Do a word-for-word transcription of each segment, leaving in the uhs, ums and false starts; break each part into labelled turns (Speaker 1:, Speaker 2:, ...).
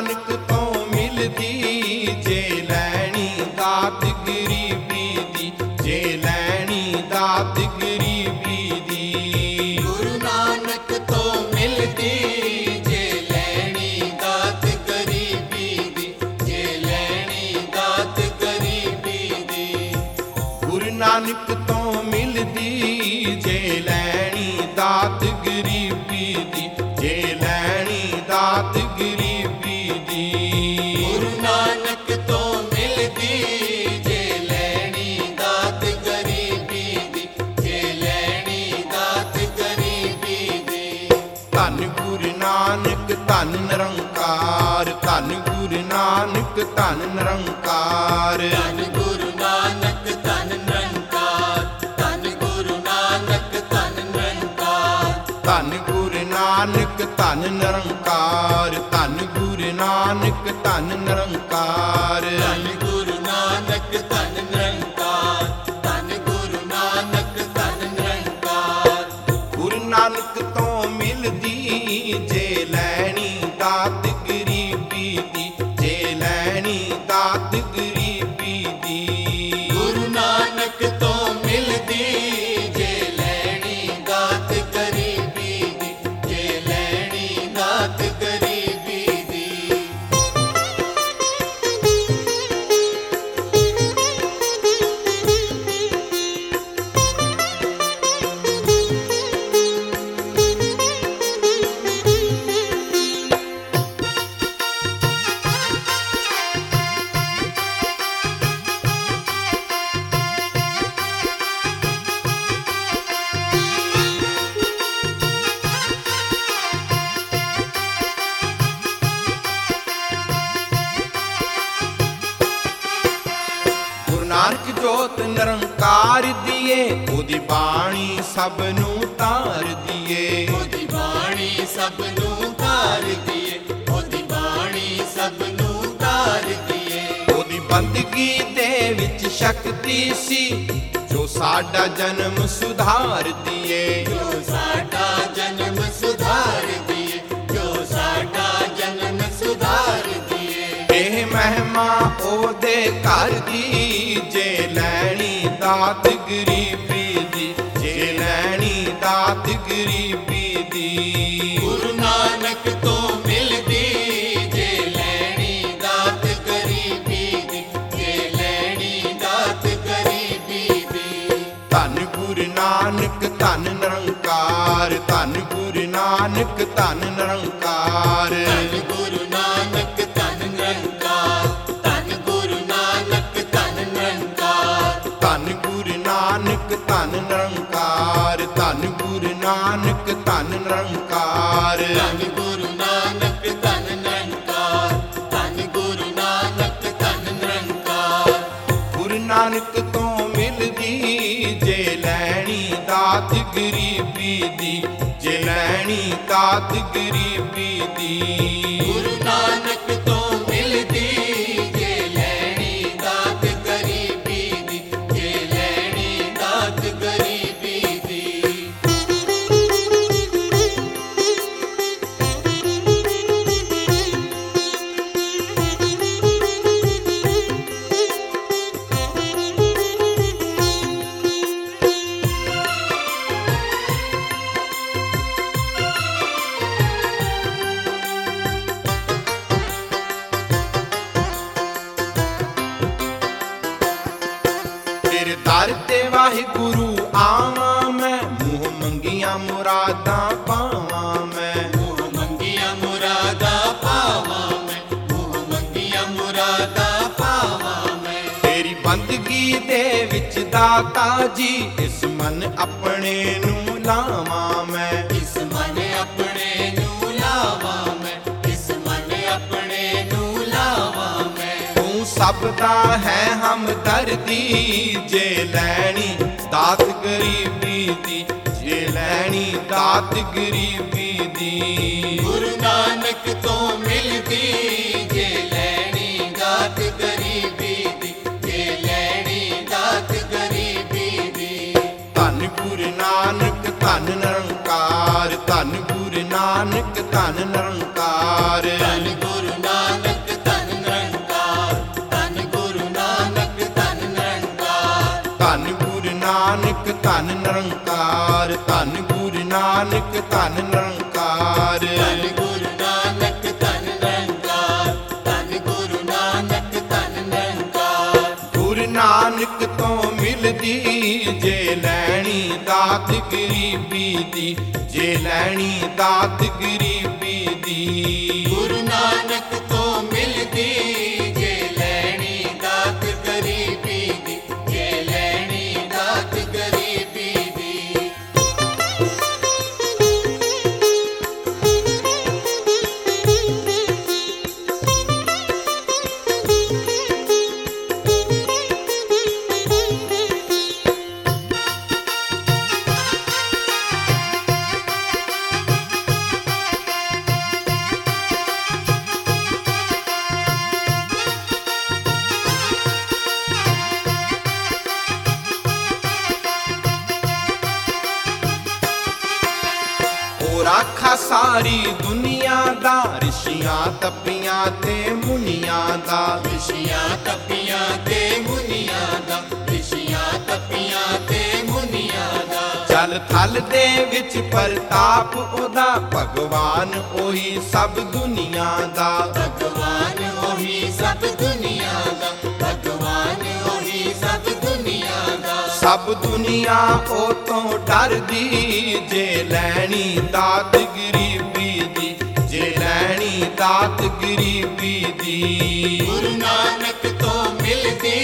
Speaker 1: ਨਾਨਕ ਤੋਂ ਮਿਲਦੀ, ਜੇ ਲੈਣੀ ਦਾਤ ਗਰੀਬੀ ਦੀ, ਜੇ ਲੈਣੀ ਦਾਤ ਗਰੀਬੀ ਦੀ।
Speaker 2: ਗੁਰੂ ਨਾਨਕ ਤੋਂ ਮਿਲਦੀ, ਜੇ ਲੈਣੀ ਦਾਤ ਗਰੀਬੀ ਦੀ, ਜੇ ਲੈਣੀ ਦਾਤ ਗਰੀਬੀ ਦੀ।
Speaker 1: ਗੁਰੂ ਨਾਨਕ ਤੋਂ ਮਿਲਦੀ, ਜੇ ਲੈਣੀ ਦਾਤ ਗਰੀਬੀ ਦੀ, ਜੇ ਲੈਣੀ ਦਾਤ ਗਰੀਬੀ ਦੀ।
Speaker 2: ਗੁਰੂ ਨਾਨਕ ਤੋਂ ਮਿਲਦੀ, ਜੇ ਲੈਣੀ ਦਾਤ ਗਰੀਬੀ ਦੀ, ਜੇ ਲੈਣੀ ਦਾਤ ਗਰੀਬੀ ਦੀ।
Speaker 1: ਧੰਨ ਗੁਰੂ ਨਾਨਕ ਧੰਨ ਨਿਰੰਕਾਰ, ਧੰਨ ਗੁਰੂ ਨਾਨਕ ਧੰਨ ਨਿਰੰਕਾਰ।
Speaker 2: ਧੰਨ ਗੁਰੂ ਨਾਨਕ ਧੰਨ ਨਿਰੰਕਾਰ, ਧੰਨ ਗੁਰੂ ਨਾਨਕ ਧੰਨ ਨਿਰੰਕਾਰ।
Speaker 1: ਧੰਨ ਗੁਰੂ ਨਾਨਕ ਧੰਨ ਨਿਰੰਕਾਰ, ਧੰਨ ਗੁਰੂ ਨਾਨਕ ਧੰਨ ਨਿਰੰਕਾਰ।
Speaker 2: ਧੰਨ ਗੁਰੂ ਨਾਨਕ ਧੰਨ ਨਿਰੰਕਾਰ, ਧੰਨ ਗੁਰੂ ਨਾਨਕ ਧੰਨ ਨਿਰੰਕਾਰ।
Speaker 1: ਗੁਰੂ ਨਾਨਕ ਤੋਂ ਮਿਲਦੀ, ਜੇ ਲੈਣੀ ਦਾਤ ਗਰੀਬੀ ਦੀ, ਜੇ ਲੈਣੀ ਦਾਤ ਗਰੀਬੀ ਦੀ।
Speaker 2: ਗੁਰੂ ਨਾਨਕ ਤੋਂ ਮਿਲਦੀ, ਜੇ ਲੈਣੀ ਦਾਤ ਗਰੀਬੀ ਦੀ, ਜੇ ਲੈਣੀ ਦਾਤ ਗਰੀਬੀ ਦੀ।
Speaker 1: ਗੁਰੂ ਨਾਨਕ ਜੋਤ ਨਿਰੰਕਾਰ ਦੀਏ, ਉਹਦੀ ਬਾਣੀ ਸਭ ਨੂੰ ਤਾਰ ਦੀਏ।
Speaker 2: ਉਹਦੀ ਬਾਣੀ ਸਭ ਨੂੰ ਤਾਰ ਦੀਏ, ਉਹਦੀ ਬਾਣੀ ਸਭ ਨੂੰ ਤਾਰ ਦੀਏ।
Speaker 1: ਉਹਦੀ ਬੰਦਗੀ ਦੇ ਵਿੱਚ ਸ਼ਕਤੀ ਸੀ, ਜੋ ਸਾਡਾ ਜਨਮ ਸੁਧਾਰ ਦੀਏ।
Speaker 2: ਜੋ ਸਾਡਾ ਜਨਮ ਸੁਧਾਰ ਦੀਏ, ਜੋ ਸਾਡਾ ਜਨਮ ਸੁਧਾਰ ਦੀਏ।
Speaker 1: ਇਹ ਮਹਿਮਾ ਉਹਦੇ ਘਰ ਦੀ, ਜੇ ਲੈਣੀ ਦਾਤ ਗਰੀਬੀ ਦੀ, ਜੇ ਲੈਣੀ ਦਾਤ ਗਰੀਬੀ ਦੀ।
Speaker 2: ਗੁਰੂ ਨਾਨਕ ਤੋਂ ਮਿਲਦੀ, ਜੇ ਲੈਣੀ ਦਾਤ ਗਰੀਬੀ ਦੀ, ਜੇ ਲੈਣੀ ਦਾਤ ਗਰੀਬੀ ਦੀ।
Speaker 1: ਧੰਨ ਗੁਰੂ ਨਾਨਕ ਧੰਨ ਨਿਰੰਕਾਰ, ਧੰਨ ਗੁਰੂ ਨਾਨਕ ਧੰਨ ਨਿਰੰਕਾਰ।
Speaker 2: ਧੰਨ ਗੁਰੂ ਨਾਨਕ ਧੰਨ ਨਿਰੰਕਾਰ, ਧੰਨ ਗੁਰੂ ਨਾਨਕ ਧੰਨ ਨਿਰੰਕਾਰ।
Speaker 1: ਧੰਨ ਗੁਰੂ ਨਾਨਕ ਧੰਨ ਨਿਰੰਕਾਰ, ਧੰਨ ਗੁਰੂ ਨਾਨਕ ਧੰਨ ਨਿਰੰਕਾਰ।
Speaker 2: ਧੰਨ ਗੁਰੂ ਨਾਨਕ ਧੰਨ ਨਿਰੰਕਾਰ, ਧੰਨ ਗੁਰੂ ਨਾਨਕ ਧੰਨ ਨਿਰੰਕਾਰ।
Speaker 1: ਗੁਰੂ ਨਾਨਕ ਤੋਂ ਮਿਲਦੀ, ਜੇ ਲੈਣੀ ਦਾਤ ਗਰੀਬੀ ਦੀ, ਜੇ ਲੈਣੀ ਦਾਤ ਗਰੀਬੀ ਦੀ।
Speaker 2: ਗੁਰੂ ਨਾਨਕ ਤੋਂ ਮਿਲਦੀ, ਜੇ ਲੈਣੀ ਦਾਤ ਗਰੀਬੀ ਦੀ, ਜੇ ਲੈਣੀ ਦਾਤ ਗਰੀਬੀ ਦੀ।
Speaker 1: ਤੇਰੇ ਦਰ ਤੇ ਵਾਹਿਗੁਰੂ ਆਵਾਂ ਮੈਂ, ਮੂੰਹ ਮੰਗੀਆਂ ਮੁਰਾਦਾਂ ਪਾਵਾਂ ਮੈਂ।
Speaker 2: ਮੂੰਹ ਮੰਗੀਆਂ ਮੁਰਾਦਾਂ ਪਾਵਾਂ ਮੈਂ, ਮੂੰਹ ਮੰਗੀਆਂ ਮੁਰਾਦਾਂ ਪਾਵਾਂ ਮੈਂ।
Speaker 1: ਤੇਰੀ ਬੰਦਗੀ ਦੇ ਵਿੱਚ ਦਾਤਾ ਜੀ, ਇਸ ਮਨ ਆਪਣੇ ਨੂੰ ਲਾਵਾਂ ਮੈਂ।
Speaker 2: ਇਸ ਮਨ ਆਪਣੇ ਨੂੰ ਲਾਵਾਂ ਮੈਂ, ਇਸ ਮਨ ਆਪਣੇ ਨੂੰ ਲਾਵਾਂ ਮੈਂ।
Speaker 1: ਤੂੰ ਸਭ ਦਾ ਹੈ ਹਮਦਰਦੀ, ਜੇ ਲੈਣੀ ਦਾਤ ਗਰੀਬੀ ਦੀ, ਜੇ ਲੈਣੀ ਦਾਤ ਗਰੀਬੀ ਦੀ।
Speaker 2: ਗੁਰੂ ਨਾਨਕ ਤੋਂ ਮਿਲਦੀ, ਜੇ ਲੈਣੀ ਦਾਤ ਗਰੀਬੀ ਦੀ, ਜੇ ਲੈਣੀ ਦਾਤ ਗਰੀਬੀ ਦੀ।
Speaker 1: ਧੰਨ ਗੁਰੂ ਨਾਨਕ ਧੰਨ ਨਿਰੰਕਾਰ, ਧੰਨ ਗੁਰੂ ਨਾਨਕ ਧੰਨ ਨਿਰੰਕਾਰ।
Speaker 2: ਧੰਨ ਗੁਰੂ ਨਾਨਕ
Speaker 1: ਨਿਰੰਕਾਰ। ਧੰਨ ਗੁਰੂ ਨਾਨਕ ਧੰਨ ਨਿਰੰਕਾਰ।
Speaker 2: ਧੰਨ ਗੁਰੂ ਨਾਨਕ ਧੰਨ ਨਿਰੰਕਾਰ। ਧੰਨ ਗੁਰੂ ਨਾਨਕ ਧੰਨ ਨਿਰੰਕਾਰ।
Speaker 1: ਗੁਰੂ ਨਾਨਕ ਤੋਂ ਮਿਲਦੀ ਜੇ ਲੈਣੀ ਦਾਤ ਗਰੀਬੀ ਦੀ, ਜੇ ਲੈਣੀ ਦਾਤ ਗਰੀਬੀ ਦੀ।
Speaker 2: ਗੁਰੂ ਨਾਨਕ ਤੋਂ ਮਿਲਦੀ ਜੇ ਲੈਣੀ ਦਾਤ ਗਰੀਬੀ ਦੀ, ਜੇ ਲੈਣੀ ਦਾਤ ਗਰੀਬੀ ਦੀ।
Speaker 1: ਰਾਖਾ ਸਾਰੀ ਦੁਨੀਆ ਦਾ, ਰਿਸ਼ੀਆਂ ਤਪੀਆਂ ਤੇ ਮੁਨੀਆਂ ਦਾ।
Speaker 2: ਰਿਸ਼ੀਆਂ ਤਪੀਆਂ ਤੇ ਮੁਨੀਆਂ ਦਾ, ਰਿਸ਼ੀਆਂ ਤਪੀਆਂ ਤੇ ਮੁਨੀਆਂ ਦਾ।
Speaker 1: ਜਲ ਥਲ ਦੇ ਵਿੱਚ ਪ੍ਰਤਾਪ ਉਹਦਾ, ਭਗਵਾਨ ਉਹੀ ਸਭ ਦੁਨੀਆ ਦਾ।
Speaker 2: ਭਗਵਾਨ ਉਹੀ ਸਭ ਦੁਨੀਆ ਦਾ, ਭਗਵਾਨ ਉਹੀ ਸਭ ਦੁਨੀਆ ਦਾ।
Speaker 1: ਸਭ ਦੁਨੀਆ ਉਹ ਤੋਂ ਡਰਦੀ, ਜੇ ਲੈਣੀ ਦਾਤ ਗਰੀਬੀ ਦੀ, ਜੇ ਲੈਣੀ ਦਾਤ ਗਰੀਬੀ ਦੀ।
Speaker 2: ਗੁਰੂ ਨਾਨਕ ਤੋਂ ਮਿਲਦੀ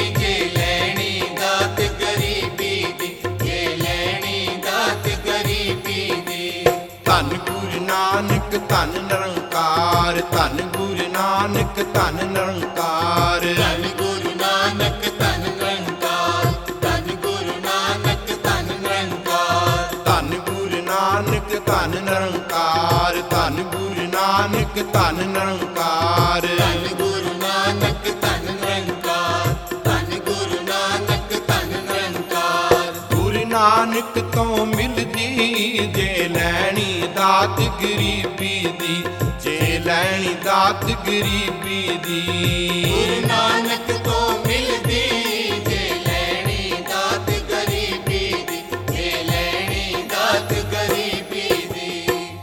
Speaker 2: ਜੇ ਲੈਣੀ ਦਾਤ ਗਰੀਬੀ ਦੀ, ਜੇ ਲੈਣੀ ਦਾਤ ਗਰੀਬੀ ਦੀ।
Speaker 1: ਧੰਨ ਗੁਰੂ ਨਾਨਕ ਧੰਨ ਨਿਰੰਕਾਰ। ਧੰਨ ਗੁਰੂ ਨਾਨਕ ਧੰਨ ਨਿਰੰਕਾਰ।
Speaker 2: ਧੰਨ ਗੁਰੂ ਨਾਨਕ ਧੰਨ ਨਿਰੰਕਾਰ। ਧੰਨ ਗੁਰੂ ਨਾਨਕ ਧੰਨ ਨਿਰੰਕਾਰ।
Speaker 1: ਧੰਨ ਗੁਰੂ ਨਾਨਕ ਧੰਨ ਨਿਰੰਕਾਰ। ਧੰਨ ਗੁਰੂ ਨਾਨਕ ਧੰਨ ਨਿਰੰਕਾਰ।
Speaker 2: ਧੰਨ ਗੁਰੂ ਨਾਨਕ ਧੰਨ ਨਿਰੰਕਾਰ। ਧੰਨ ਗੁਰੂ ਨਾਨਕ ਧੰਨ ਨਿਰੰਕਾਰ।
Speaker 1: ਗੁਰੂ ਨਾਨਕ ਤੋਂ ਮਿਲਦੀ ਜੇ ਲੈਣੀ ਦਾਤ ਗਰੀਬੀ ਦੀ, ਜੇ ਲੈਣੀ ਦਾਤ ਗਰੀਬੀ ਦੀ।
Speaker 2: ਗੁਰੂ ਨਾਨਕ ਤੋਂ ਮਿਲਦੀ ਜੇ ਲੈਣੀ ਦਾਤ ਗਰੀਬੀ ਦੀ, ਜੇ ਲੈਣੀ ਦਾਤ ਗਰੀਬੀ ਦੀ।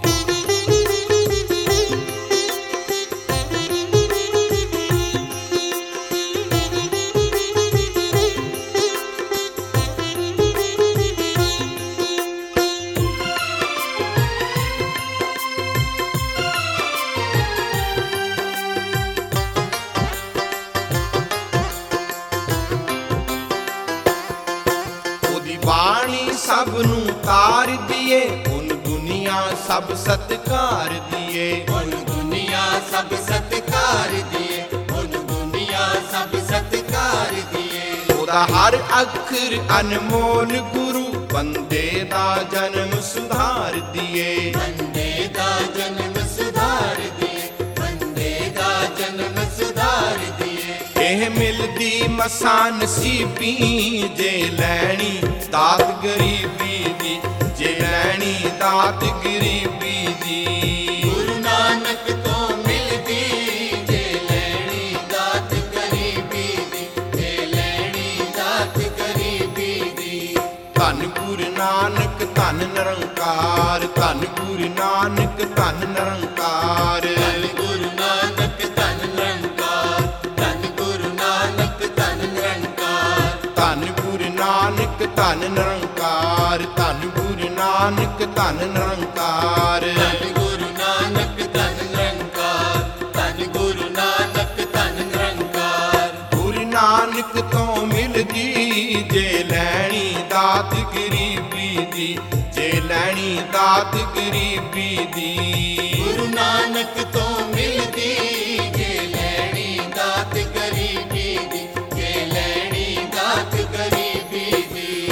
Speaker 1: ਉਹਦੀ ਬਾਣੀ ਸਭ ਨੂੰ ਤਾਰ ਦੀਏ, ਹੁਣ ਦੁਨੀਆ ਸਭ ਸਤਿਕਾਰ ਦੀਏ।
Speaker 2: ਹੁਣ ਦੁਨੀਆ ਸਭ ਸਤਿਕਾਰ ਦੀਏ, ਹੁਣ ਦੁਨੀਆ ਸਭ ਸਤਿਕਾਰ ਦੀਏ।
Speaker 1: ਉਹਦਾ ਹਰ ਅੱਖਰ ਅਨਮੋਲ, ਗੁਰੂ ਬੰਦੇ ਦਾ ਜਨਮ ਸੁਧਾਰ ਦੀਏ।
Speaker 2: ਬੰਦੇ ਦਾ ਜਨਮ ਸੁਧਾਰ ਦੀਏ, ਬੰਦੇ ਦਾ ਜਨਮ ਸੁਧਾਰ ਦੀਏ।
Speaker 1: ਇਹ ਮਿਲਦੀ ਮਸਾਂ ਨਸੀਬੀ, ਜੇ ਲੈਣੀ ਦਾਤ ਗਰੀਬੀ ਦੀ, ਜੇ ਲੈਣੀ ਦਾਤ ਗਰੀਬੀ ਦੀ।
Speaker 2: ਗੁਰੂ ਨਾਨਕ ਤੋਂ ਮਿਲਦੀ ਜੇ ਲੈਣੀ ਦਾਤ ਗਰੀਬੀ ਦੀ, ਜੇ ਲੈਣੀ ਦਾਤ ਗਰੀਬੀ ਦੀ।
Speaker 1: ਧੰਨ ਗੁਰੂ ਨਾਨਕ ਧੰਨ ਨਿਰੰਕਾਰ। ਧੰਨ ਗੁਰੂ ਨਾਨਕ ਧੰਨ ਨਿਰੰਕਾਰ।
Speaker 2: ਧੰਨ ਗੁਰੂ ਨਾਨਕ ਧੰਨ ਨਿਰੰਕਾਰ। ਧੰਨ ਗੁਰੂ ਨਾਨਕ ਧੰਨ ਨਿਰੰਕਾਰ।
Speaker 1: ਧੰਨ ਗੁਰੂ ਨਾਨਕ ਧੰਨ ਨਿਰੰਕਾਰ। ਧੰਨ ਗੁਰੂ ਨਾਨਕ ਧੰਨ ਨਿਰੰਕਾਰ।
Speaker 2: ਧੰਨ ਗੁਰੂ ਨਾਨਕ ਧੰਨ ਨਿਰੰਕਾਰ। ਧੰਨ ਗੁਰੂ ਨਾਨਕ ਧੰਨ ਨਿਰੰਕਾਰ।
Speaker 1: ਗੁਰੂ ਨਾਨਕ ਤੋਂ ਮਿਲਦੀ ਜੇ ਲੈਣੀ ਦਾਤ ਗਰੀਬੀ ਦੀ, ਜੇ ਲੈਣੀ ਦਾਤ ਗਰੀਬੀ ਦੀ।
Speaker 2: ਗੁਰੂ ਨਾਨਕ ਤੋਂ ਮਿਲਦੀ ਜੇ ਲੈਣੀ ਦਾਤ ਗਰੀਬੀ ਦੀ, ਜੇ ਲੈਣੀ ਦਾਤ ਗਰੀਬੀ ਦੀ।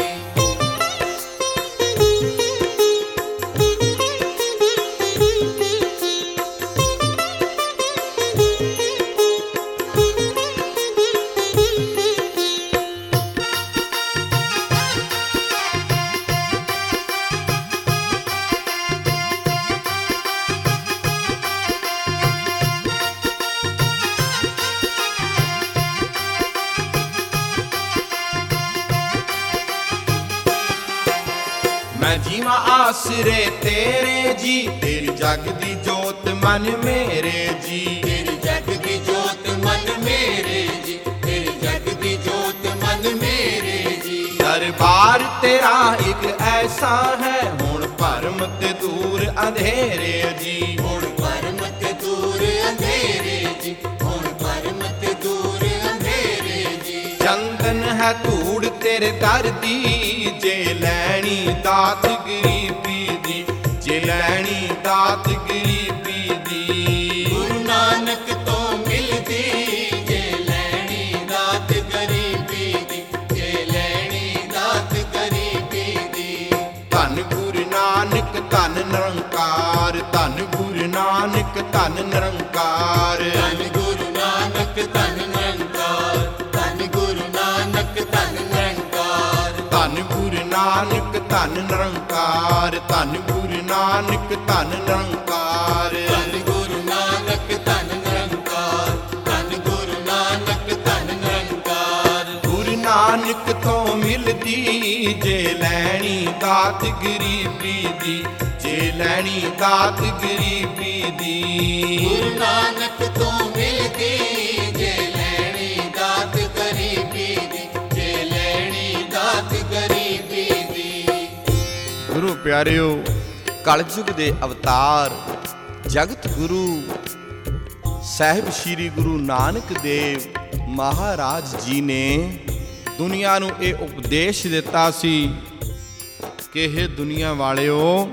Speaker 1: ਜੀਵਾਂ ਆਸਰੇ ਤੇਰੇ ਜੀ, ਤੇਰੀ ਜਗ ਦੀ ਜੋਤ ਮਨ ਮੇਰੇ ਜੀ।
Speaker 2: ਤੇਰੀ ਜਗ ਦੀ ਜੋਤ ਮਨ ਮੇਰੇ ਜੀ, ਤੇਰੀ ਜਗ ਦੀ ਜੋਤ ਮਨ ਮੇਰੇ ਜੀ।
Speaker 1: ਦਰਬਾਰ ਤੇਰਾ ਇੱਕ ਐਸਾ ਹੈ, ਹੁਣ ਭਰਮ ਤੇ ਦੂਰ ਅੰਧੇਰੇ ਜੀ।
Speaker 2: ਹੁਣ ਭਰਮ ਤੇ ਦੂਰ ਅੰਧੇਰੇ ਜੀ, ਹੁਣ ਭਰਮ ਤੇ ਦੂਰ ਅੰਧੇਰੇ ਜੀ।
Speaker 1: ਚੰਦਨ ਹੈ ਧੂੜ ਤੇਰੇ ਦਰ ਦੀ, ਜੇ ਲੈਣੀ ਦਾਤ ਗਰੀਬੀ ਦੀ, ਜੇ ਲੈਣੀ ਦਾਤ ਗਰੀਬੀ ਦੀ।
Speaker 2: ਗੁਰੂ ਨਾਨਕ ਤੋਂ ਮਿਲਦੀ, ਜੇ ਲੈਣੀ ਦਾਤ ਗਰੀਬੀ ਦੀ, ਜੇ ਲੈਣੀ ਦਾਤ ਗਰੀਬੀ ਦੀ।
Speaker 1: ਧੰਨ ਗੁਰੂ ਨਾਨਕ ਧੰਨ ਨਿਰੰਕਾਰ, ਧੰਨ ਗੁਰੂ ਨਾਨਕ ਧੰਨ ਨਿਰੰਕਾਰ।
Speaker 2: ਧੰਨ ਗੁਰੂ ਨਾਨਕ ਧੰਨ ਨਿਰੰਕਾਰ, ਧੰਨ ਗੁਰੂ ਨਾਨਕ ਧੰਨ ਨਿਰੰਕਾਰ।
Speaker 1: ਧੰਨ ਗੁਰੂ ਨਾਨਕ ਧੰਨ ਨਿਰੰਕਾਰ, ਧੰਨ ਗੁਰੂ ਨਾਨਕ ਧੰਨ ਨਿਰੰਕਾਰ।
Speaker 2: ਧੰਨ ਗੁਰੂ ਨਾਨਕ ਧੰਨ ਨਿਰੰਕਾਰ, ਧੰਨ ਗੁਰੂ ਨਾਨਕ ਧੰਨ ਨਿਰੰਕਾਰ।
Speaker 1: ਗੁਰੂ ਨਾਨਕ ਤੋਂ ਮਿਲਦੀ, ਜੇ ਲੈਣੀ ਦਾਤ ਗਰੀਬੀ ਦੀ, ਜੇ ਲੈਣੀ ਦਾਤ ਗਰੀਬੀ ਦੀ।
Speaker 2: ਗੁਰੂ ਨਾਨਕ ਤੋਂ ਮਿਲਦੀ, ਜੇ ਲੈਣੀ ਦਾਤ ਗਰੀਬੀ ਦੀ, ਜੇ ਲੈਣੀ ਦਾਤ ਗਰੀਬੀ ਦੀ।
Speaker 1: ਗੁਰੂ ਪਿਆਰਿਓ, ਕਲਯੁਗ ਦੇ ਅਵਤਾਰ ਜਗਤ ਗੁਰੂ ਸਾਹਿਬ ਸ੍ਰੀ ਗੁਰੂ ਨਾਨਕ ਦੇਵ ਮਹਾਰਾਜ ਜੀ ਨੇ ਦੁਨੀਆ ਨੂੰ ਇਹ ਉਪਦੇਸ਼ ਦਿੱਤਾ ਸੀ ਕਿ ਇਹ ਦੁਨੀਆ ਵਾਲਿਓ,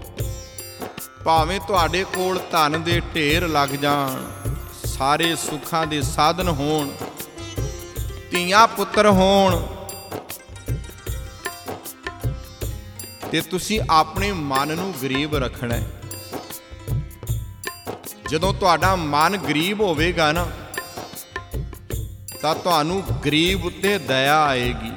Speaker 1: ਭਾਵੇਂ ਤੁਹਾਡੇ ਕੋਲ ਧਨ ਦੇ ਢੇਰ ਲੱਗ ਜਾਣ, ਸਾਰੇ ਸੁੱਖਾਂ ਦੇ ਸਾਧਨ ਹੋਣ, ਧੀਆਂ ਪੁੱਤਰ ਹੋਣ, ਤੇ ਤੁਸੀਂ ਆਪਣੇ ਮਨ ਨੂੰ ਗਰੀਬ ਰੱਖਣਾ ਹੈ। ਜਦੋਂ ਤੁਹਾਡਾ ਮਨ ਗਰੀਬ ਹੋਵੇਗਾ ਨਾ, ਤਾਂ ਤੁਹਾਨੂੰ ਗਰੀਬ ਉੱਤੇ ਦਇਆ ਆਏਗੀ,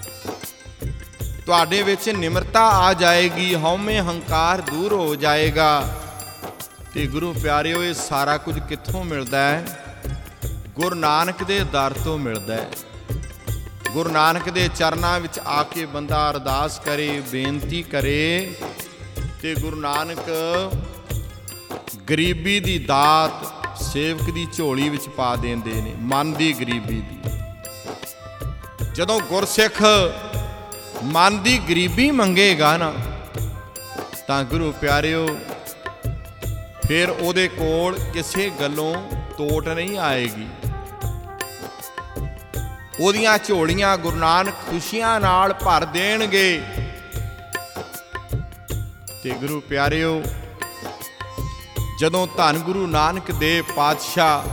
Speaker 1: ਤੁਹਾਡੇ ਵਿੱਚ ਨਿਮਰਤਾ ਆ ਜਾਏਗੀ, ਹਉਮੈ ਹੰਕਾਰ ਦੂਰ ਹੋ ਜਾਏਗਾ। ਤੇ ਗੁਰੂ ਪਿਆਰਿਓ, ਇਹ ਸਾਰਾ ਕੁਝ ਕਿੱਥੋਂ ਮਿਲਦਾ ਹੈ? ਗੁਰੂ ਨਾਨਕ ਦੇ ਦਰ ਤੋਂ ਮਿਲਦਾ ਹੈ। ਗੁਰੂ ਨਾਨਕ ਦੇ ਚਰਨਾਂ ਵਿੱਚ ਆ ਕੇ ਬੰਦਾ ਅਰਦਾਸ ਕਰੇ, ਬੇਨਤੀ ਕਰੇ, ਤੇ ਗੁਰੂ ਨਾਨਕ ਗਰੀਬੀ ਦੀ ਦਾਤ ਸੇਵਕ ਦੀ ਝੋਲੀ ਵਿੱਚ ਪਾ ਦਿੰਦੇ ਨੇ, ਮਨ ਦੀ ਗਰੀਬੀ ਦੀ। ਜਦੋਂ ਗੁਰਸਿੱਖ ਮਨ ਦੀ ਗਰੀਬੀ ਮੰਗੇਗਾ ਨਾ, ਤਾਂ ਗੁਰੂ ਪਿਆਰਿਓ, ਫਿਰ ਉਹਦੇ ਕੋਲ ਕਿਸੇ ਗੱਲੋਂ ਤੋਟ ਨਹੀਂ ਆਏਗੀ। ਉਹਦੀਆਂ ਝੋਲੀਆਂ ਗੁਰੂ ਨਾਨਕ ਖੁਸ਼ੀਆਂ ਨਾਲ ਭਰ ਦੇਣਗੇ। ਤੇ ਗੁਰੂ ਪਿਆਰਿਓ, ਜਦੋਂ ਧੰਨ ਗੁਰੂ ਨਾਨਕ ਦੇਵ ਪਾਤਸ਼ਾਹ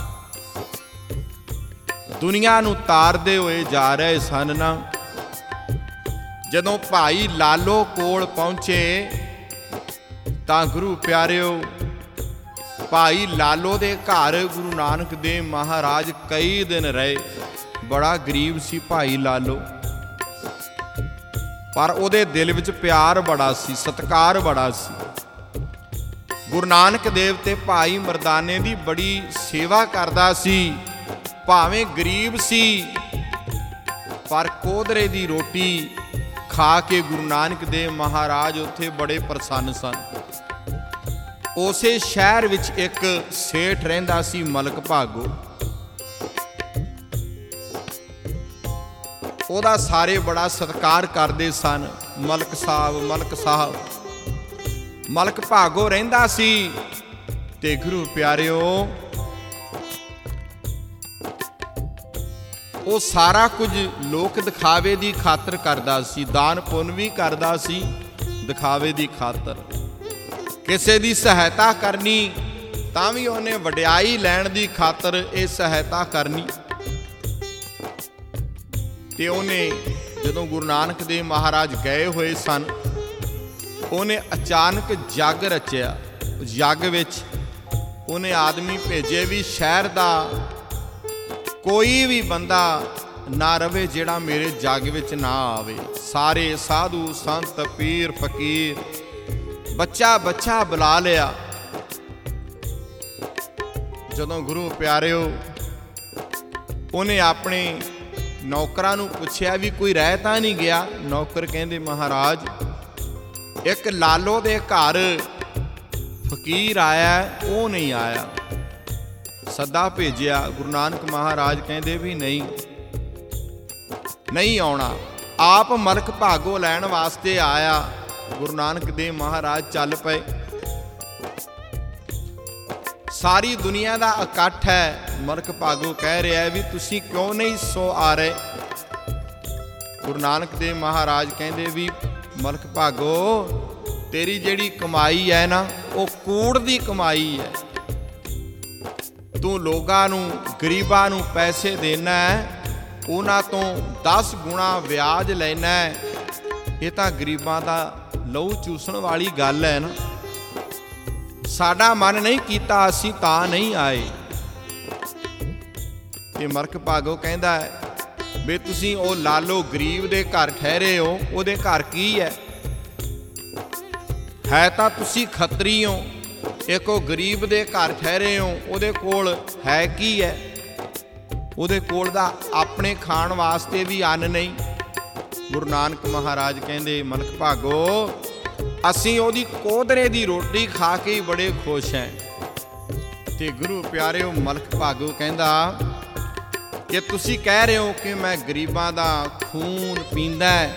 Speaker 1: ਦੁਨੀਆ ਨੂੰ ਤਾਰਦੇ ਹੋਏ ਜਾ ਰਹੇ ਸਨ ਨਾ, ਜਦੋਂ ਭਾਈ ਲਾਲੋ ਕੋਲ ਪਹੁੰਚੇ, ਤਾਂ ਗੁਰੂ ਪਿਆਰਿਓ, ਭਾਈ ਲਾਲੋ ਦੇ ਘਰ ਗੁਰੂ ਨਾਨਕ ਦੇਵ ਮਹਾਰਾਜ ਕਈ ਦਿਨ ਰਹੇ। ਬੜਾ ਗਰੀਬ ਸੀ ਭਾਈ ਲਾਲੋ, ਪਰ ਉਹਦੇ ਦਿਲ ਵਿੱਚ ਪਿਆਰ ਬੜਾ ਸੀ, ਸਤਿਕਾਰ ਬੜਾ ਸੀ। ਗੁਰੂ ਨਾਨਕ ਦੇਵ ਤੇ ਭਾਈ ਮਰਦਾਨੇ ਦੀ ਬੜੀ ਸੇਵਾ ਕਰਦਾ ਸੀ। ਭਾਵੇਂ ਗਰੀਬ ਸੀ, ਪਰ ਕੋਦਰੇ ਦੀ ਰੋਟੀ ਖਾ ਕੇ ਗੁਰੂ ਨਾਨਕ ਦੇਵ ਮਹਾਰਾਜ ਉੱਥੇ ਬੜੇ ਪ੍ਰਸੰਨ ਸਨ। ਉਸੇ ਸ਼ਹਿਰ ਵਿੱਚ ਇੱਕ ਸੇਠ ਰਹਿੰਦਾ ਸੀ, ਮਲਕ ਭਾਗੋ। ਉਹਦਾ ਸਾਰੇ ਬੜਾ ਸਤਿਕਾਰ ਕਰਦੇ ਸਨ। ਮਲਕ ਸਾਹਿਬ, ਮਲਕ ਸਾਹਿਬ, ਮਲਕ ਭਾਗੋ ਰਹਿੰਦਾ ਸੀ। ਤੇ ਗੁਰੂ ਪਿਆਰਿਓ, ਉਹ ਸਾਰਾ ਕੁਝ ਲੋਕ ਦਿਖਾਵੇ ਦੀ ਖਾਤਰ ਕਰਦਾ ਸੀ, ਦਾਨ ਪੁੰਨ ਵੀ ਕਰਦਾ ਸੀ ਦਿਖਾਵੇ ਦੀ ਖਾਤਰ। ਕਿਸੇ ਦੀ ਸਹਾਇਤਾ ਕਰਨੀ ਤਾਂ ਵੀ ਉਹਨੇ ਵਡਿਆਈ ਲੈਣ ਦੀ ਖਾਤਰ ਇਹ ਸਹਾਇਤਾ ਕਰਨੀ। ਤੇ ਉਹਨੇ ਜਦੋਂ ਗੁਰੂ ਨਾਨਕ ਦੇਵ ਮਹਾਰਾਜ ਗਏ ਹੋਏ ਸਨ, ਉਹਨੇ ਅਚਾਨਕ ਜੱਗ ਰਚਿਆ। ਜੱਗ ਵਿੱਚ ਉਹਨੇ ਆਦਮੀ ਭੇਜੇ ਵੀ ਸ਼ਹਿਰ ਦਾ ਕੋਈ ਵੀ ਬੰਦਾ ਨਾ ਰਵੇ ਜਿਹੜਾ ਮੇਰੇ ਜੱਗ ਵਿੱਚ ਨਾ ਆਵੇ। ਸਾਰੇ ਸਾਧੂ ਸੰਤ ਪੀਰ ਫਕੀਰ ਬੱਚਾ ਬੱਚਾ ਬੁਲਾ ਲਿਆ। ਜਦੋਂ ਗੁਰੂ ਪਿਆਰਿਓ, ਉਹਨੇ ਆਪਣੇ ਨੌਕਰਾਂ ਨੂੰ ਪੁੱਛਿਆ ਵੀ ਕੋਈ ਰਹਿ ਤਾਂ ਨਹੀਂ ਗਿਆ। ਨੌਕਰ ਕਹਿੰਦੇ ਮਹਾਰਾਜ ਇੱਕ ਲਾਲੋ ਦੇ ਘਰ ਫਕੀਰ ਆਇਆ, ਉਹ ਨਹੀਂ ਆਇਆ। ਸੱਦਾ ਭੇਜਿਆ, ਗੁਰੂ ਨਾਨਕ ਮਹਾਰਾਜ ਕਹਿੰਦੇ ਵੀ ਨਹੀਂ ਨਹੀਂ ਆਉਣਾ। ਆਪ ਮਲਕ ਭਾਗੋ ਲੈਣ ਵਾਸਤੇ ਆਇਆ। ਗੁਰੂ ਨਾਨਕ ਦੇਵ ਮਹਾਰਾਜ ਚੱਲ ਪਏ। ਸਾਰੀ ਦੁਨੀਆ ਦਾ ਇਕੱਠ ਹੈ। ਮਲਕ ਭਾਗੋ ਕਹਿ ਰਿਹਾ ਵੀ ਤੁਸੀਂ ਕਿਉਂ ਨਹੀਂ ਸੋ ਆ ਰਹੇ? ਗੁਰੂ ਨਾਨਕ ਦੇਵ ਮਹਾਰਾਜ ਕਹਿੰਦੇ ਵੀ ਮਲਕ ਭਾਗੋ, ਤੇਰੀ ਜਿਹੜੀ ਕਮਾਈ ਹੈ ਨਾ, ਉਹ ਕੂੜ ਦੀ ਕਮਾਈ ਹੈ। ਤੂੰ ਲੋਕਾਂ ਨੂੰ, ਗਰੀਬਾਂ ਨੂੰ ਪੈਸੇ ਦੇਣਾ ਹੈ, ਉਹਨਾਂ ਤੋਂ ਦਸ ਗੁਣਾ ਵਿਆਜ ਲੈਣਾ ਹੈ। ਇਹ ਤਾਂ ਗਰੀਬਾਂ ਦਾ ਲਹੂ ਚੂਸਣ ਵਾਲੀ ਗੱਲ ਹੈ ਨਾ। ਸਾਡਾ ਮਨ ਨਹੀਂ ਕੀਤਾ, ਅਸੀਂ ਤਾਂ ਨਹੀਂ ਆਏ। ਇਹ ਮਲਕ ਭਾਗੋ ਕਹਿੰਦਾ ਹੈ ਵੀ ਤੁਸੀਂ ਉਹ ਲਾਲੋ ਗਰੀਬ ਦੇ ਘਰ ਠਹਿਰੇ ਹੋ, ਉਹਦੇ ਘਰ ਕੀ ਹੈ? ਹੈ ਤਾਂ ਤੁਸੀਂ ਖੱਤਰੀ ਹੋ, ਇੱਕ ਉਹ ਗਰੀਬ ਦੇ ਘਰ ਠਹਿਰੇ ਹੋ, ਉਹਦੇ ਕੋਲ ਹੈ ਕੀ ਹੈ? ਉਹਦੇ ਕੋਲ ਦਾ ਆਪਣੇ ਖਾਣ ਵਾਸਤੇ ਵੀ ਅੰਨ ਨਹੀਂ। ਗੁਰੂ ਨਾਨਕ ਮਹਾਰਾਜ ਕਹਿੰਦੇ ਮਲਕ ਭਾਗੋ, ਅਸੀਂ ਉਹਦੀ ਕੋਦਰੇ ਦੀ ਰੋਟੀ ਖਾ ਕੇ ਹੀ ਬੜੇ ਖੁਸ਼ ਹਾਂ। ਤੇ ਗੁਰੂ ਪਿਆਰਿਓ, ਮਲਕ ਭਾਗੋ ਕਹਿੰਦਾ ਕਿ ਤੁਸੀਂ ਕਹਿ ਰਹੇ ਹੋ ਕਿ ਮੈਂ ਗਰੀਬਾਂ ਦਾ ਖੂਨ ਪੀਂਦਾ ਹੈ।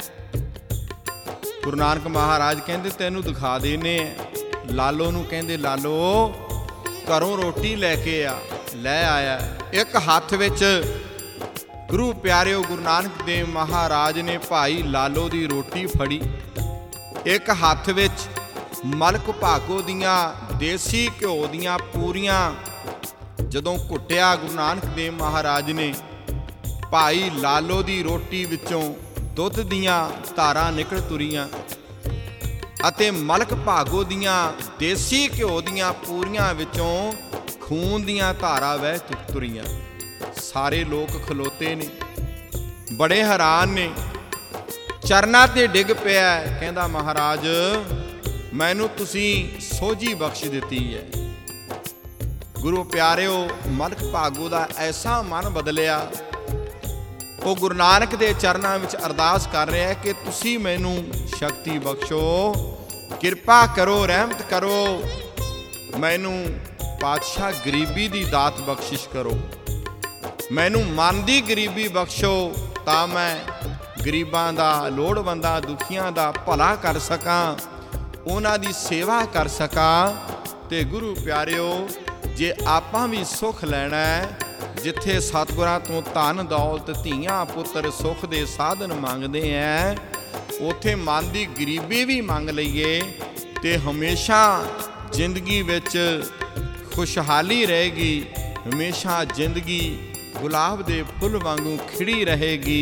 Speaker 1: ਗੁਰੂ ਨਾਨਕ ਮਹਾਰਾਜ ਕਹਿੰਦੇ ਤੈਨੂੰ ਦਿਖਾ ਦੇਨੇ ਆ। ਲਾਲੋ ਨੂੰ ਕਹਿੰਦੇ ਲਾਲੋ ਘਰੋਂ ਰੋਟੀ ਲੈ ਕੇ ਆ। ਲੈ ਆਇਆ। ਇੱਕ ਹੱਥ ਵਿੱਚ ਗੁਰੂ ਪਿਆਰਿਓ ਗੁਰੂ ਨਾਨਕ ਦੇਵ ਮਹਾਰਾਜ ਨੇ ਭਾਈ ਲਾਲੋ ਦੀ ਰੋਟੀ ਫੜੀ। ਇੱਕ ਹੱਥ ਵਿੱਚ ਮਲਕ ਭਾਗੋ ਦੀਆਂ ਦੇਸੀ ਘਿਓ ਦੀਆਂ ਪੂਰੀਆਂ ਜਦੋਂ ਘੁੱਟਿਆ ਗੁਰੂ ਨਾਨਕ ਦੇਵ ਮਹਾਰਾਜ ਨੇ, ਭਾਈ ਲਾਲੋ ਦੀ ਰੋਟੀ ਵਿੱਚੋਂ ਦੁੱਧ ਦੀਆਂ ਧਾਰਾਂ ਨਿਕਲ ਤੁਰੀਆਂ ਅਤੇ ਮਲਕ ਭਾਗੋ ਦੀਆਂ ਦੇਸੀ ਘਿਓ ਦੀਆਂ ਪੂਰੀਆਂ ਵਿੱਚੋਂ ਖੂਨ ਦੀਆਂ ਧਾਰਾਂ ਵਹਿ ਤੁਰੀਆਂ। ਸਾਰੇ ਲੋਕ ਖਲੋਤੇ ਨੇ, ਬੜੇ ਹੈਰਾਨ ਨੇ। ਚਰਨਾਂ ਤੇ ਡਿੱਗ ਪਿਆ, ਕਹਿੰਦਾ ਮਹਾਰਾਜ ਮੈਨੂੰ ਤੁਸੀਂ ਸੋਝੀ ਬਖਸ਼ ਦਿੱਤੀ ਹੈ। ਗੁਰੂ ਪਿਆਰਿਓ, ਮਲਕ ਭਾਗੋ ਦਾ ਐਸਾ ਮਨ ਬਦਲਿਆ, ਉਹ ਗੁਰੂ ਨਾਨਕ ਦੇ ਚਰਨਾਂ ਵਿੱਚ ਅਰਦਾਸ ਕਰ ਰਿਹਾ ਹੈ ਕਿ ਤੁਸੀਂ ਮੈਨੂੰ ਸ਼ਕਤੀ ਬਖਸ਼ੋ, ਕਿਰਪਾ ਕਰੋ, ਰਹਿਮਤ ਕਰੋ, ਮੈਨੂੰ ਪਾਤਸ਼ਾਹ ਗਰੀਬੀ ਦੀ ਦਾਤ ਬਖਸ਼ਿਸ਼ ਕਰੋ, ਮੈਨੂੰ ਮਨ ਦੀ ਗਰੀਬੀ ਬਖਸ਼ੋ ਤਾਂ ਮੈਂ ਗਰੀਬਾਂ ਦਾ, ਲੋੜਵੰਦਾਂ, ਦੁਖੀਆਂ ਦਾ ਭਲਾ ਕਰ ਸਕਾਂ, ਉਹਨਾਂ ਦੀ ਸੇਵਾ ਕਰ ਸਕਾਂ। ਤੇ ਗੁਰੂ ਪਿਆਰਿਓ, ਜੇ ਆਪਾਂ ਵੀ ਸੁੱਖ ਲੈਣਾ ਹੈ, ਜਿੱਥੇ ਸਤਿਗੁਰਾਂ ਤੋਂ ਧਨ ਦੌਲਤ, ਧੀਆਂ ਪੁੱਤਰ, ਸੁੱਖ ਦੇ ਸਾਧਨ ਮੰਗਦੇ ਐ, ਉੱਥੇ ਮਨ ਦੀ ਗਰੀਬੀ ਵੀ ਮੰਗ ਲਈਏ ਤੇ ਹਮੇਸ਼ਾ ਜ਼ਿੰਦਗੀ ਵਿੱਚ ਖੁਸ਼ਹਾਲੀ ਰਹੇਗੀ। ਹਮੇਸ਼ਾ ਜ਼ਿੰਦਗੀ ਗੁਲਾਬ ਦੇ ਫੁੱਲ ਵਾਂਗੂ ਖਿੜੀ ਰਹੇਗੀ।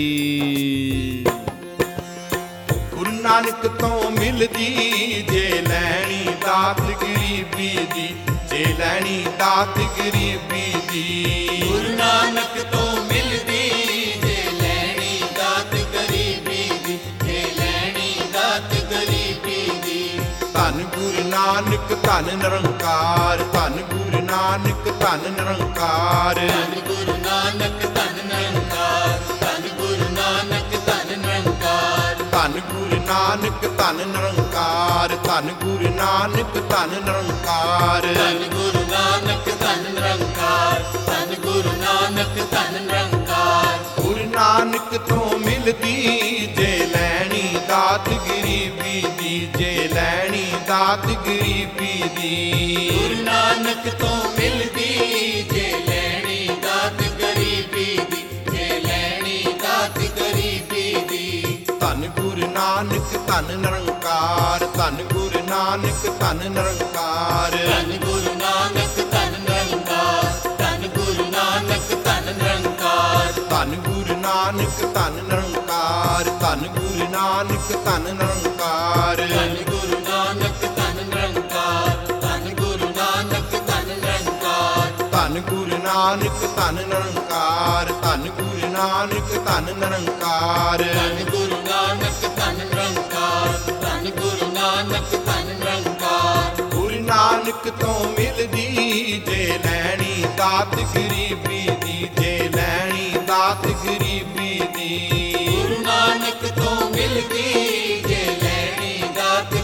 Speaker 1: ਗੁਰੂ ਨਾਨਕ ਤੋਂ ਮਿਲਦੀ ਜੇ ਲੈਣੀ ਦਾਤ ਗਰੀਬੀ ਦੀ, ਜੇ ਲੈਣੀ ਦਾਤ ਗਰੀਬੀ ਦੀ।
Speaker 2: ਗੁਰੂ ਨਾਨਕ ਤੋਂ ਮਿਲਦੀ ਜੇ ਲੈਣੀ ਦਾਤ ਗਰੀਬੀ ਦੀ, ਜੇ ਲੈਣੀ ਦਾਤ ਗਰੀਬੀ ਦੀ।
Speaker 1: ਧੰਨ ਗੁਰੂ ਨਾਨਕ ਧੰਨ ਨਿਰੰਕਾਰ, ਧੰਨ ਗੁਰੂ ਨਾਨਕ ਧੰਨ ਨਿਰੰਕਾਰ,
Speaker 2: ਧੰਨ ਗੁਰੂ ਨਾਨਕ ਧੰਨ ਨਿਰੰਕਾਰ, ਧੰਨ ਗੁਰੂ ਨਾਨਕ ਧੰਨ ਨਿਰੰਕਾਰ।
Speaker 1: ਧੰਨ ਗੁਰੂ ਨਾਨਕ ਧੰਨ ਨਿਰੰਕਾਰ, ਧੰਨ ਗੁਰੂ ਨਾਨਕ ਧੰਨ ਨਿਰੰਕਾਰ,
Speaker 2: ਧੰਨ ਗੁਰੂ ਨਾਨਕ ਧੰਨ ਨਿਰੰਕਾਰ, ਧੰਨ ਗੁਰੂ ਨਾਨਕ ਧੰਨ ਨਿਰੰਕਾਰ।
Speaker 1: ਗੁਰੂ ਨਾਨਕ ਤੋਂ ਮਿਲਦੀ ਜੇ ਲੈਣੀ ਦਾਤ ਗਰੀਬੀ ਦੀ, ਜੇ ਲੈਣੀ ਦਾਤ ਗਰੀਬੀ ਦੀ।
Speaker 2: ਗੁਰੂ ਨਾਨਕ ਤੋਂ ਮਿਲਦੀ ਜੇ ਲੈਣੀ ਦਾਤ ਗਰੀਬੀ ਦੀ, ਜੇ ਲੈਣੀ ਦਾਤ ਗਰੀਬੀ ਦੀ।
Speaker 1: ਧੰਨ ਗੁਰੂ ਨਾਨਕ ਧੰਨ ਨਿਰੰਕਾਰ, ਧੰਨ ਗੁਰੂ ਨਾਨਕ ਧੰਨ ਨਿਰੰਕਾਰ,
Speaker 2: ਧੰਨ ਗੁਰੂ ਨਾਨਕ ਧੰਨ ਨਿਰੰਕਾਰ, ਧੰਨ ਗੁਰੂ ਨਾਨਕ ਧੰਨ ਨਿਰੰਕਾਰ।
Speaker 1: ਧੰਨ ਗੁਰੂ ਨਾਨਕ ਧੰਨ ਨਿਰੰਕਾਰ, ਧੰਨ ਗੁਰੂ ਨਾਨਕ ਧੰਨ ਨਿਰੰਕਾਰ,
Speaker 2: ਧੰਨ ਗੁਰੂ ਨਾਨਕ ਧੰਨ ਨਿਰੰਕਾਰ, ਧੰਨ ਗੁਰੂ ਨਾਨਕ ਧੰਨ ਨਿਰੰਕਾਰ।
Speaker 1: ਧੰਨ ਗੁਰੂ ਨਾਨਕ ਧੰਨ ਨਿਰੰਕਾਰ, ਧੰਨ ਗੁਰੂ ਨਾਨਕ ਧੰਨ ਨਿਰੰਕਾਰ,
Speaker 2: ਧੰਨ ਗੁਰੂ ਨਾਨਕ ਧੰਨ ਨਿਰੰਕਾਰ, ਧੰਨ ਗੁਰੂ ਨਾਨਕ ਧੰਨ ਨਿਰੰਕਾਰ।
Speaker 1: ਗੁਰੂ ਨਾਨਕ ਤੋਂ ਮਿਲਦੀ ਜੇ ਲੈਣੀ ਦਾਤ ਗਰੀਬੀ ਦੀ, ਜੇ ਲੈਣੀ ਦਾਤ ਗਰੀਬੀ ਦੀ।
Speaker 2: ਗੁਰੂ ਨਾਨਕ ਤੋਂ ਮਿਲਦੀ ਜੇ ਲੈਣੀ ਦਾਤ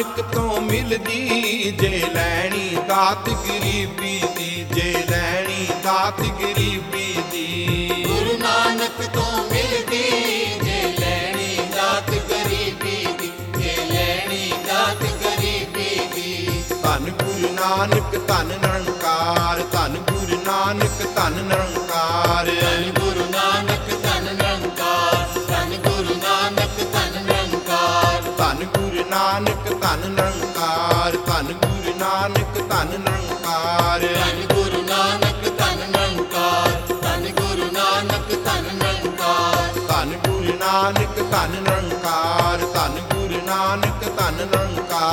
Speaker 1: ਨਾਨਕ ਤੋਂ ਮਿਲਦੀ, ਜੇ ਲੈਣੀ ਦਾਤ ਗਰੀਬੀ ਦੀ, ਜੇ ਲੈਣੀ ਦਾਤ ਗਰੀਬੀ ਦੀ।
Speaker 2: ਗੁਰੂ ਨਾਨਕ ਤੋਂ ਮਿਲਦੀ, ਜੇ ਲੈਣੀ ਦਾਤ ਗਰੀਬੀ ਦੀ, ਜੇ ਲੈਣੀ ਦਾਤ ਗਰੀਬੀ ਦੀ।
Speaker 1: ਧੰਨ ਗੁਰੂ ਨਾਨਕ ਧੰਨ ਨਿਰੰਕਾਰ, ਧੰਨ ਗੁਰੂ ਨਾਨਕ ਧੰਨ ਨਿਰੰਕਾਰ।
Speaker 2: ਧੰਨ ਗੁਰੂ ਨਾਨਕ ਧੰਨ ਨਿਰੰਕਾਰ, ਧੰਨ ਗੁਰੂ ਨਾਨਕ ਧੰਨ ਨਿਰੰਕਾਰ।
Speaker 1: ਧੰਨ ਗੁਰੂ ਨਾਨਕ ਧੰਨ ਨਿਰੰਕਾਰ, ਧੰਨ ਗੁਰੂ ਨਾਨਕ ਧੰਨ ਨਿਰੰਕਾਰ।
Speaker 2: ਧੰਨ ਗੁਰੂ ਨਾਨਕ ਧੰਨ ਨਿਰੰਕਾਰ, ਧੰਨ ਗੁਰੂ ਨਾਨਕ ਧੰਨ ਨਿਰੰਕਾਰ।
Speaker 1: ਧੰਨ ਗੁਰੂ ਨਾਨਕ ਧੰਨ ਨਿਰੰਕਾਰ, ਧੰਨ ਗੁਰੂ ਨਾਨਕ ਧੰਨ ਨਿਰੰਕਾਰ।